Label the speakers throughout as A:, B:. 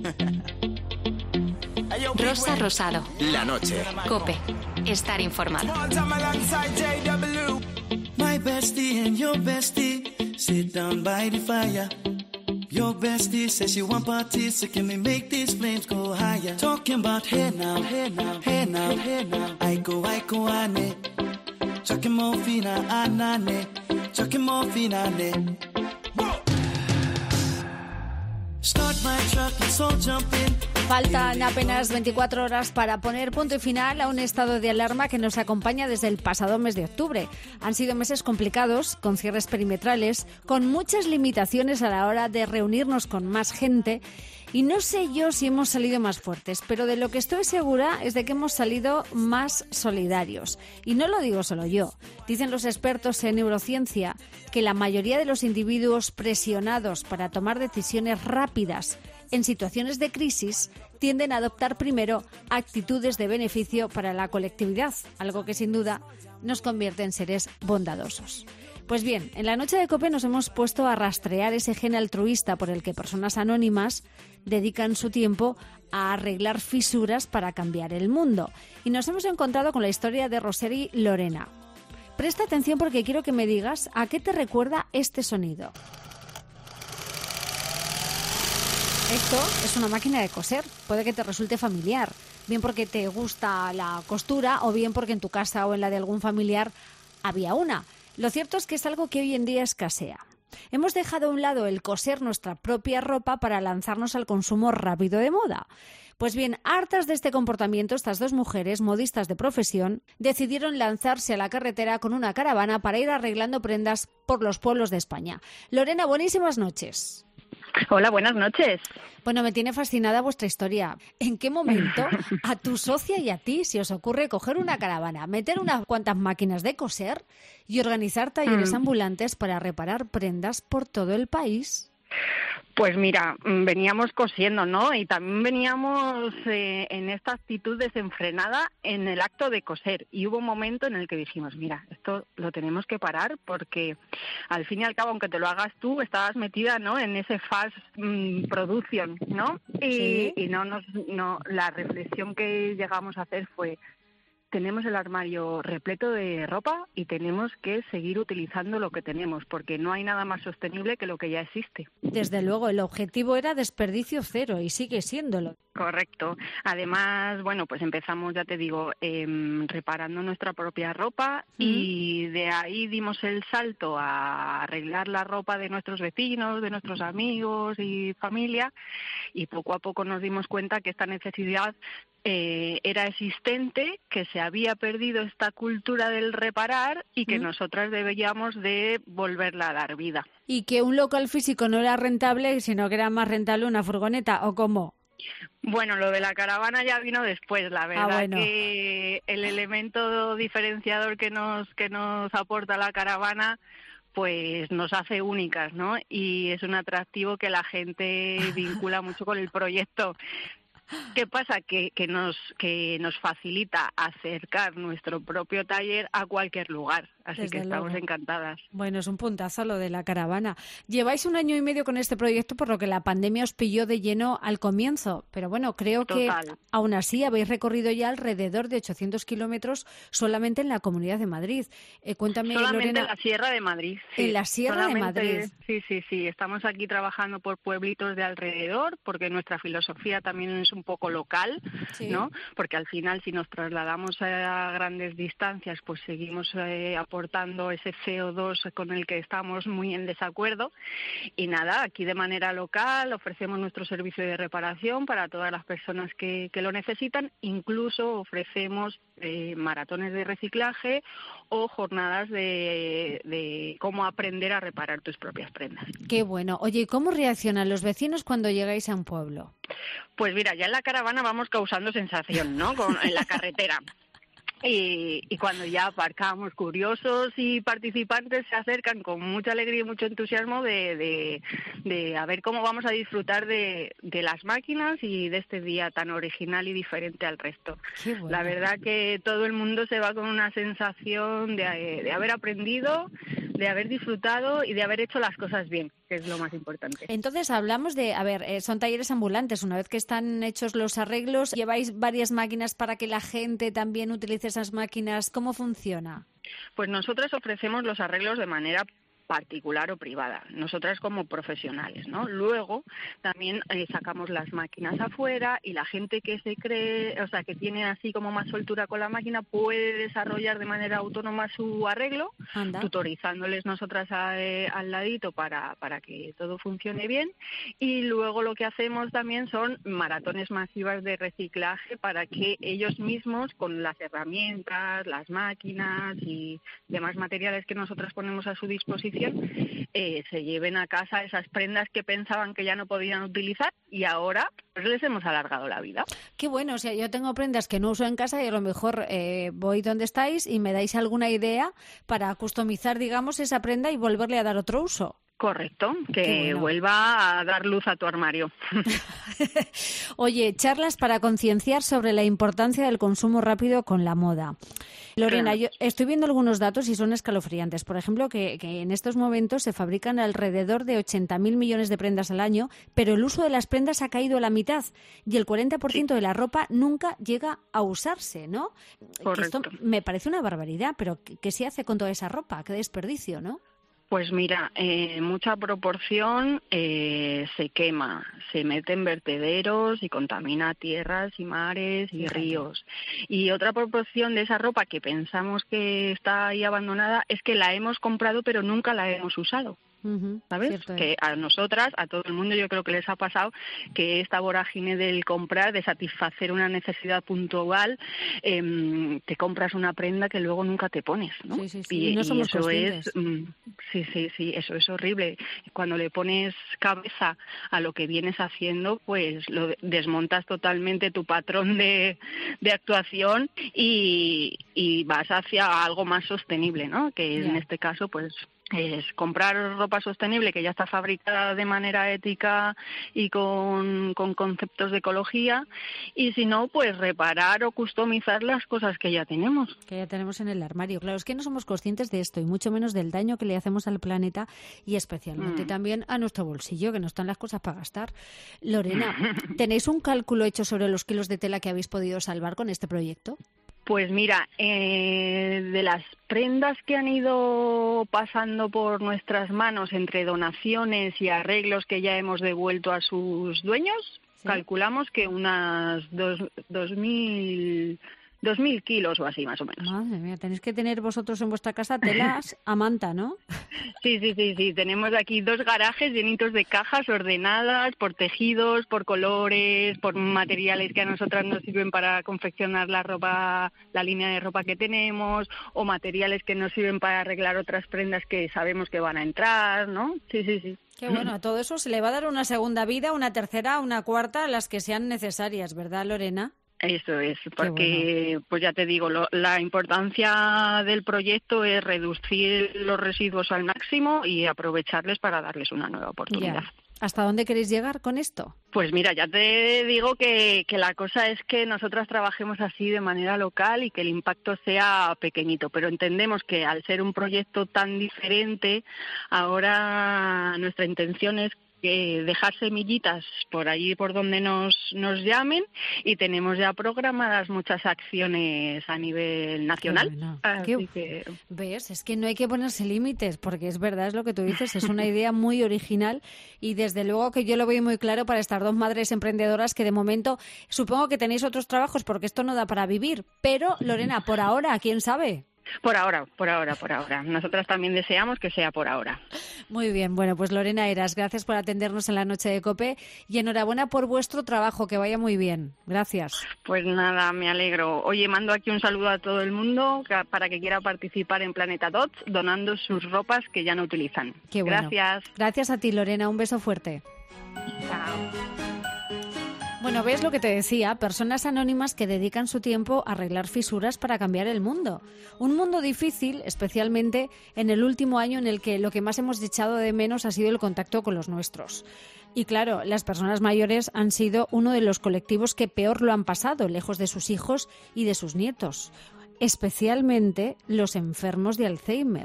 A: Rosa Rosado.
B: La noche.
A: COPE. Estar informado.
C: My bestie and your bestie sit down by the fire. Your bestie says she want parties, so can we make these flames go higher? Talking about hey now, hey now, hey now, hey now. I go, ane. Chucking morphina, anane. Chucking morphina, ane. Start my truck, let's all jump in.
D: Faltan apenas 24 horas para poner punto y final a un estado de alarma que nos acompaña desde el pasado mes de octubre. Han sido meses complicados, con cierres perimetrales, con muchas limitaciones a la hora de reunirnos con más gente. Y no sé yo si hemos salido más fuertes, pero de lo que estoy segura es de que hemos salido más solidarios. Y no lo digo solo yo. Dicen los expertos en neurociencia que la mayoría de los individuos presionados para tomar decisiones rápidas en situaciones de crisis tienden a adoptar primero actitudes de beneficio para la colectividad, algo que sin duda nos convierte en seres bondadosos. Pues bien, en la noche de COPE nos hemos puesto a rastrear ese gen altruista por el que personas anónimas dedican su tiempo a arreglar fisuras para cambiar el mundo. Y nos hemos encontrado con la historia de Roseri Lorena. Presta atención porque quiero que me digas a qué te recuerda este sonido. Esto es una máquina de coser. Puede que te resulte familiar, bien porque te gusta la costura o bien porque en tu casa o en la de algún familiar había una. Lo cierto es que es algo que hoy en día escasea. Hemos dejado a un lado el coser nuestra propia ropa para lanzarnos al consumo rápido de moda. Pues bien, hartas de este comportamiento, estas dos mujeres, modistas de profesión, decidieron lanzarse a la carretera con una caravana para ir arreglando prendas por los pueblos de España. Lorena, buenísimas noches.
E: Hola, buenas noches.
D: Bueno, me tiene fascinada vuestra historia. ¿En qué momento a tu socia y a ti se os ocurre coger una caravana, meter unas cuantas máquinas de coser y organizar talleres ambulantes para reparar prendas por todo el país?
E: Pues mira, veníamos cosiendo, ¿no? Y también veníamos en esta actitud desenfrenada en el acto de coser. Y hubo un momento en el que dijimos, mira, esto lo tenemos que parar porque al fin y al cabo, aunque te lo hagas tú, estabas metida, ¿no? En ese fast production, ¿no?
D: Sí.
E: Y no, la reflexión que llegamos a hacer fue, tenemos el armario repleto de ropa y tenemos que seguir utilizando lo que tenemos, porque no hay nada más sostenible que lo que ya existe.
D: Desde luego, el objetivo era desperdicio cero y sigue siéndolo.
E: Correcto. Además, bueno, pues empezamos, ya te digo, reparando nuestra propia ropa y de ahí dimos el salto a arreglar la ropa de nuestros vecinos, de nuestros amigos y familia, y poco a poco nos dimos cuenta que esta necesidad era existente, que se había perdido esta cultura del reparar y que nosotras deberíamos de volverla a dar vida.
D: Y que un local físico no era rentable, sino que era más rentable una furgoneta, ¿o cómo?
E: Bueno, lo de la caravana ya vino después, la verdad.
D: Bueno.
E: Que el elemento diferenciador que nos aporta la caravana pues nos hace únicas, ¿no? Y es un atractivo que la gente vincula mucho con el proyecto. ¿Qué pasa? Que nos facilita acercar nuestro propio taller a cualquier lugar. Así
D: Desde
E: que estamos
D: luego.
E: encantadas.
D: Bueno, es un puntazo lo de la caravana. Lleváis 1 año y medio con este proyecto, por lo que la pandemia os pilló de lleno al comienzo. Pero bueno, creo
E: Total.
D: que aún así habéis recorrido ya alrededor de 800 kilómetros solamente en la Comunidad de Madrid. Cuéntame,
E: Solamente
D: Lorena.
E: en la Sierra de Madrid. Sí.
D: En la Sierra de Madrid.
E: Sí. Estamos aquí trabajando por pueblitos de alrededor, porque nuestra filosofía también es un poco local,
D: Sí.
E: ¿no? Porque al final, si nos trasladamos a grandes distancias, pues seguimos aportando ese CO2 con el que estamos muy en desacuerdo. Y nada, aquí de manera local ofrecemos nuestro servicio de reparación para todas las personas que lo necesitan. Incluso ofrecemos maratones de reciclaje o jornadas de cómo aprender a reparar tus propias prendas.
D: Qué bueno. Oye, ¿y cómo reaccionan los vecinos cuando llegáis a un pueblo?
E: Pues mira, ya en la caravana vamos causando sensación, ¿no? En la carretera. Y cuando ya aparcamos, curiosos y participantes se acercan con mucha alegría y mucho entusiasmo de a ver cómo vamos a disfrutar de las máquinas y de este día tan original y diferente al resto.
D: Qué bueno.
E: La verdad que todo el mundo se va con una sensación de haber aprendido, de haber disfrutado y de haber hecho las cosas bien, que es lo más importante.
D: Entonces hablamos de, son talleres ambulantes. Una vez que están hechos los arreglos, ¿lleváis varias máquinas para que la gente también utilice esas máquinas? ¿Cómo funciona?
E: Pues nosotros ofrecemos los arreglos de manera particular o privada, nosotras como profesionales, ¿no? Luego también sacamos las máquinas afuera y la gente que se cree, o sea, que tiene así como más soltura con la máquina puede desarrollar de manera autónoma su arreglo, tutorizándoles nosotras al ladito para que todo funcione bien. Y luego lo que hacemos también son maratones masivas de reciclaje para que ellos mismos, con las herramientas, las máquinas y demás materiales que nosotras ponemos a su disposición, se lleven a casa esas prendas que pensaban que ya no podían utilizar y ahora pues les hemos alargado la vida.
D: Qué bueno, o sea, yo tengo prendas que no uso en casa y a lo mejor voy donde estáis y me dais alguna idea para customizar, digamos, esa prenda y volverle a dar otro uso.
E: Correcto, que vuelva a dar luz a tu armario.
D: Oye, charlas para concienciar sobre la importancia del consumo rápido con la moda. Lorena, yo estoy viendo algunos datos y son escalofriantes. Por ejemplo, que en estos momentos se fabrican alrededor de 80.000 millones de prendas al año, pero el uso de las prendas ha caído a la mitad y el 40% de la ropa nunca llega a usarse, ¿no?
E: Correcto.
D: Que esto me parece una barbaridad, pero ¿qué se hace con toda esa ropa? Qué desperdicio, ¿no?
E: Pues mira, mucha proporción se quema, se mete en vertederos y contamina tierras y mares y ríos. Y otra proporción de esa ropa que pensamos que está ahí abandonada es que la hemos comprado pero nunca la hemos usado. ¿Sabes?
D: Cierto.
E: Que a nosotras, a todo el mundo, yo creo que les ha pasado que esta vorágine del comprar, de satisfacer una necesidad puntual, te compras una prenda que luego nunca te pones, ¿no?
D: Sí. Y no somos
E: eso
D: conscientes.
E: Sí, eso es horrible. Cuando le pones cabeza a lo que vienes haciendo, pues lo desmontas totalmente tu patrón de actuación y vas hacia algo más sostenible, ¿no? Que en este caso, pues es comprar ropa sostenible que ya está fabricada de manera ética y con conceptos de ecología, y si no, pues reparar o customizar las cosas que ya tenemos.
D: Que ya tenemos en el armario. Claro, es que no somos conscientes de esto y mucho menos del daño que le hacemos al planeta y especialmente también a nuestro bolsillo, que no están las cosas para gastar. Lorena, ¿tenéis un cálculo hecho sobre los kilos de tela que habéis podido salvar con este proyecto?
E: Pues mira, de las prendas que han ido pasando por nuestras manos entre donaciones y arreglos que ya hemos devuelto a sus dueños, calculamos que unas 2.000 kilos o así, más o menos.
D: Madre mía, tenéis que tener vosotros en vuestra casa telas a manta, ¿no?
E: Sí. Tenemos aquí 2 garajes llenitos de cajas ordenadas por tejidos, por colores, por materiales que a nosotras nos sirven para confeccionar la ropa, la línea de ropa que tenemos, o materiales que nos sirven para arreglar otras prendas que sabemos que van a entrar, ¿no? Sí.
D: Qué bueno, a todo eso se le va a dar una segunda vida, una tercera, una cuarta, las que sean necesarias, ¿verdad, Lorena?
E: Eso es, porque pues ya te digo, la importancia del proyecto es reducir los residuos al máximo y aprovecharles para darles una nueva oportunidad.
D: Ya. ¿Hasta dónde queréis llegar con esto?
E: Pues mira, ya te digo que la cosa es que nosotras trabajemos así de manera local y que el impacto sea pequeño, pero entendemos que al ser un proyecto tan diferente, ahora nuestra intención es dejar semillitas por allí por donde nos llamen, y tenemos ya programadas muchas acciones a nivel nacional.
D: Bueno,
E: así que...
D: ¿Ves? Es que no hay que ponerse límites, porque es verdad, es lo que tú dices, es una idea muy original y desde luego que yo lo veo muy claro para estas 2 madres emprendedoras que de momento supongo que tenéis otros trabajos porque esto no da para vivir, pero Lorena, por ahora, ¿quién sabe?
E: Por ahora. Nosotras también deseamos que sea por ahora.
D: Muy bien, bueno, pues Lorena Heras, gracias por atendernos en la noche de COPE y enhorabuena por vuestro trabajo, que vaya muy bien. Gracias.
E: Pues nada, me alegro. Oye, mando aquí un saludo a todo el mundo para que quiera participar en Planeta Dots donando sus ropas que ya no utilizan.
D: Qué bueno.
E: Gracias.
D: Gracias a ti, Lorena, un beso fuerte.
E: Chao.
D: Bueno, ves lo que te decía, personas anónimas que dedican su tiempo a arreglar fisuras para cambiar el mundo. Un mundo difícil, especialmente en el último año en el que lo que más hemos echado de menos ha sido el contacto con los nuestros. Y claro, las personas mayores han sido uno de los colectivos que peor lo han pasado, lejos de sus hijos y de sus nietos. Especialmente los enfermos de Alzheimer.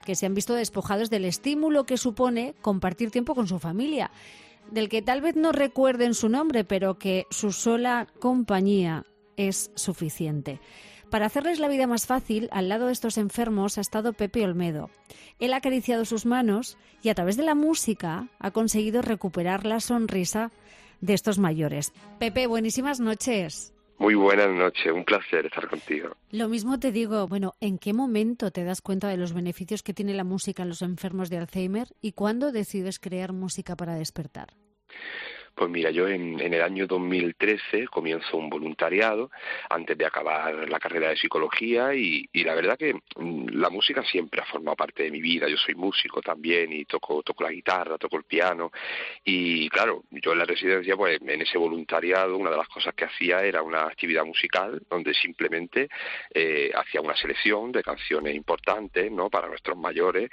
D: que se han visto despojados del estímulo que supone compartir tiempo con su familia, del que tal vez no recuerden su nombre, pero que su sola compañía es suficiente. Para hacerles la vida más fácil, al lado de estos enfermos ha estado Pepe Olmedo. Él ha acariciado sus manos y a través de la música ha conseguido recuperar la sonrisa de estos mayores. Pepe, buenísimas noches.
B: Muy buenas noches, un placer estar contigo.
D: Lo mismo te digo, bueno, ¿en qué momento te das cuenta de los beneficios que tiene la música en los enfermos de Alzheimer y cuándo decides crear música para despertar?
B: Pues mira, yo en el año 2013 comienzo un voluntariado antes de acabar la carrera de psicología y la verdad que la música siempre ha formado parte de mi vida. Yo soy músico también y toco la guitarra, toco el piano y claro, yo en la residencia, pues en ese voluntariado una de las cosas que hacía era una actividad musical donde simplemente hacía una selección de canciones importantes, ¿no?, para nuestros mayores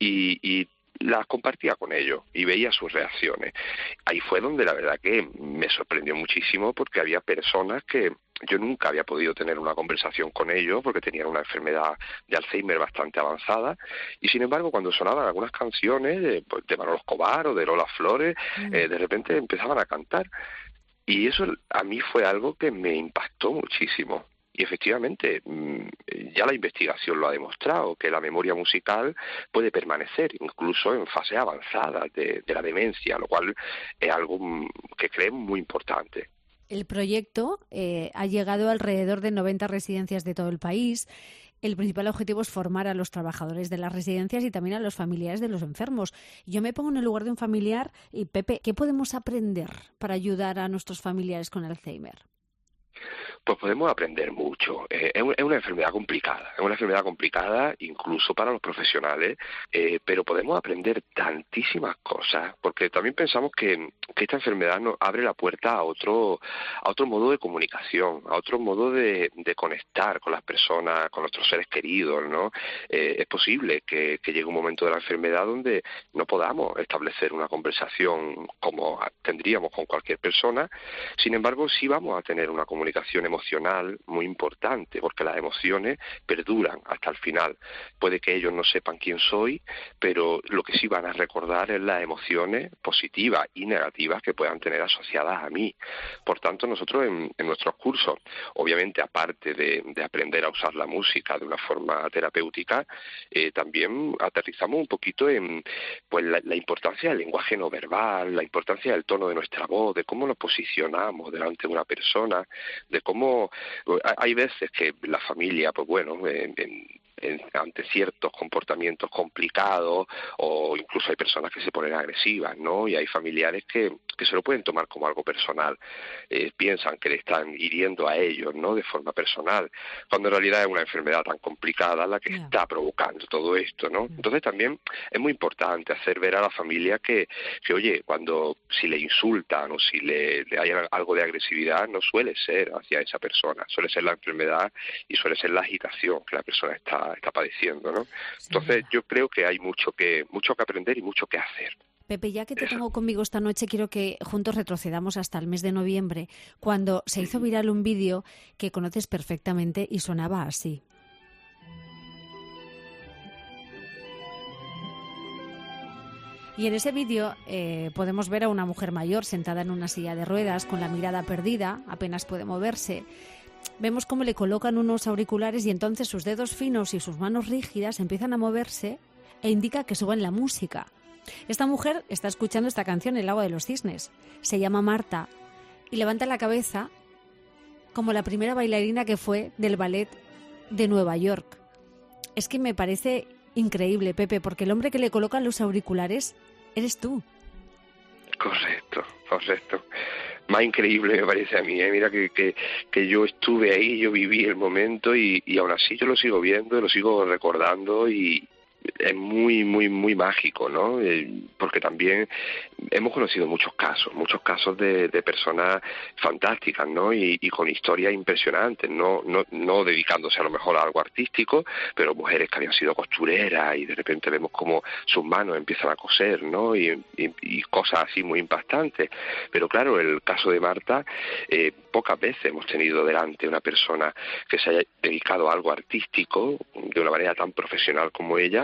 B: y las compartía con ellos y veía sus reacciones. Ahí fue donde la verdad que me sorprendió muchísimo porque había personas que yo nunca había podido tener una conversación con ellos porque tenían una enfermedad de Alzheimer bastante avanzada y sin embargo cuando sonaban algunas canciones de Manolo Escobar o de Lola Flores, de repente empezaban a cantar y eso a mí fue algo que me impactó muchísimo. Y efectivamente, ya la investigación lo ha demostrado, que la memoria musical puede permanecer incluso en fases avanzadas de la demencia, lo cual es algo que creo muy importante.
D: El proyecto ha llegado a alrededor de 90 residencias de todo el país. El principal objetivo es formar a los trabajadores de las residencias y también a los familiares de los enfermos. Yo me pongo en el lugar de un familiar y, Pepe, ¿qué podemos aprender para ayudar a nuestros familiares con Alzheimer?
B: Pues podemos aprender mucho. Es una enfermedad complicada incluso para los profesionales, pero podemos aprender tantísimas cosas, porque también pensamos que esta enfermedad nos abre la puerta a otro modo de comunicación, a otro modo de conectar con las personas, con nuestros seres queridos, ¿no? Es posible que llegue un momento de la enfermedad donde no podamos establecer una conversación como tendríamos con cualquier persona, sin embargo sí vamos a tener una comunicación emocional muy importante, porque las emociones perduran hasta el final. Puede que ellos no sepan quién soy, pero lo que sí van a recordar es las emociones positivas y negativas que puedan tener asociadas a mí. Por tanto, nosotros en nuestros cursos, obviamente aparte de aprender a usar la música de una forma terapéutica, también aterrizamos un poquito en pues la importancia del lenguaje no verbal, la importancia del tono de nuestra voz, de cómo nos posicionamos delante de una persona, de cómo hay veces que la familia, pues bueno, ante ciertos comportamientos complicados o incluso hay personas que se ponen agresivas, ¿no? Y hay familiares que se lo pueden tomar como algo personal, piensan que le están hiriendo a ellos, ¿no?, de forma personal, cuando en realidad es una enfermedad tan complicada la que está provocando todo esto, ¿no? Entonces también es muy importante hacer ver a la familia que oye, si le insultan o si le hay algo de agresividad, no suele ser hacia esa persona, suele ser la enfermedad y suele ser la agitación que la persona está padeciendo, ¿no? Entonces yo creo que hay mucho que aprender y mucho que hacer.
D: Pepe, ya que te tengo conmigo esta noche, quiero que juntos retrocedamos hasta el mes de noviembre, cuando se hizo viral un vídeo que conoces perfectamente y sonaba así. Y en ese vídeo podemos ver a una mujer mayor sentada en una silla de ruedas con la mirada perdida, apenas puede moverse. Vemos cómo le colocan unos auriculares y entonces sus dedos finos y sus manos rígidas empiezan a moverse e indica que suban la música. Esta mujer está escuchando esta canción, El agua de los cisnes. Se llama Marta y levanta la cabeza como la primera bailarina que fue del ballet de Nueva York. Es que me parece increíble, Pepe, porque el hombre que le coloca los auriculares eres tú.
B: Correcto. Más increíble me parece a mí, Mira que yo estuve ahí, yo viví el momento y aún así yo lo sigo viendo, lo sigo recordando y es muy, muy, muy mágico, ¿no? Porque también hemos conocido muchos casos de personas fantásticas, ¿no? Y con historias impresionantes, no dedicándose a lo mejor a algo artístico, pero mujeres que habían sido costureras y de repente vemos como sus manos empiezan a coser, ¿no? Y cosas así muy impactantes. Pero claro, el caso de Marta, pocas veces hemos tenido delante una persona que se haya dedicado a algo artístico de una manera tan profesional como ella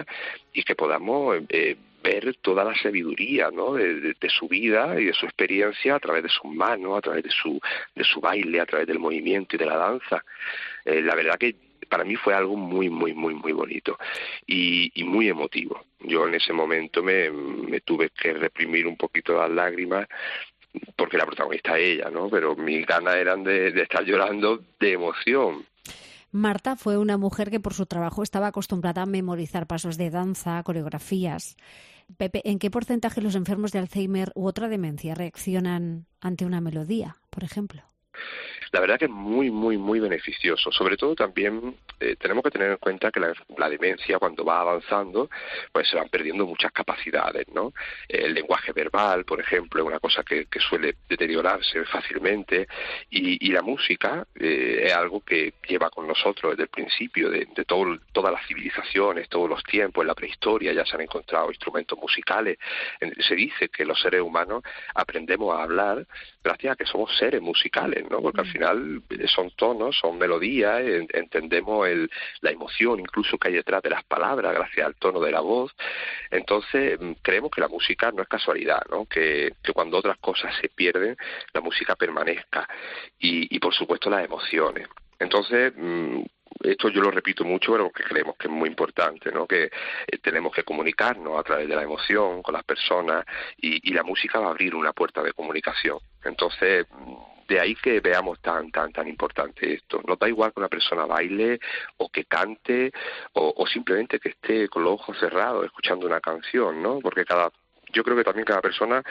B: y que podamos ver toda la sabiduría, ¿no?, de su vida y de su experiencia a través de sus manos, a través de su baile, a través del movimiento y de la danza. La verdad que para mí fue algo muy, muy, muy, muy bonito y muy emotivo. Yo en ese momento me tuve que reprimir un poquito las lágrimas, porque la protagonista es ella, ¿no? Pero mis ganas eran de estar llorando de emoción.
D: Marta fue una mujer que por su trabajo estaba acostumbrada a memorizar pasos de danza, coreografías. Pepe, ¿en qué porcentaje los enfermos de Alzheimer u otra demencia reaccionan ante una melodía, por ejemplo?
B: La verdad que es muy, muy, muy beneficioso. Sobre todo también tenemos que tener en cuenta que la demencia, cuando va avanzando, pues se van perdiendo muchas capacidades, ¿no? El lenguaje verbal, por ejemplo, es una cosa que suele deteriorarse fácilmente, y la música es algo que lleva con nosotros desde el principio de todas las civilizaciones, todos los tiempos. En la prehistoria ya se han encontrado instrumentos musicales. Se dice que los seres humanos aprendemos a hablar gracias a que somos seres musicales, ¿no? Porque al final son tonos, son melodías, entendemos la emoción incluso que hay detrás de las palabras gracias al tono de la voz. Entonces creemos que la música no es casualidad, ¿no? Que cuando otras cosas se pierden, la música permanezca, y por supuesto las emociones. Entonces esto yo lo repito mucho, pero porque creemos que es muy importante, ¿no? Que tenemos que comunicarnos a través de la emoción con las personas, y la música va a abrir una puerta de comunicación. Entonces, de ahí que veamos tan importante esto. Nos da igual que una persona baile o que cante o simplemente que esté con los ojos cerrados escuchando una canción, ¿no? Porque yo creo que también cada persona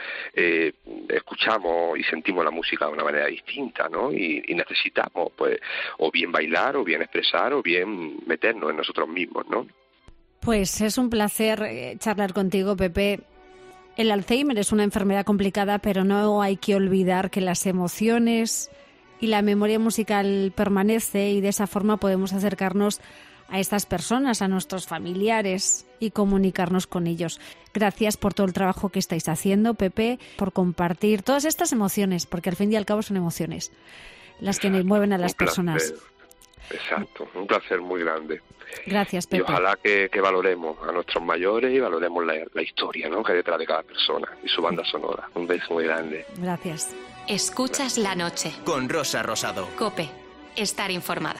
B: escuchamos y sentimos la música de una manera distinta, ¿no? Y necesitamos, pues, o bien bailar, o bien expresar, o bien meternos en nosotros mismos, ¿no?
D: Pues es un placer charlar contigo, Pepe. El Alzheimer es una enfermedad complicada, pero no hay que olvidar que las emociones y la memoria musical permanece, y de esa forma podemos acercarnos a estas personas, a nuestros familiares, y comunicarnos con ellos. Gracias por todo el trabajo que estáis haciendo, Pepe, por compartir todas estas emociones, porque al fin y al cabo son emociones las que mueven a las personas.
B: Exacto, un placer muy grande.
D: Gracias, Pepe.
B: Y ojalá que valoremos a nuestros mayores y valoremos la historia, ¿no?, que hay detrás de cada persona y su banda sonora. Un beso muy grande.
D: Gracias.
A: Escuchas La Noche
F: con Rosa Rosado.
A: COPE. Estar informado.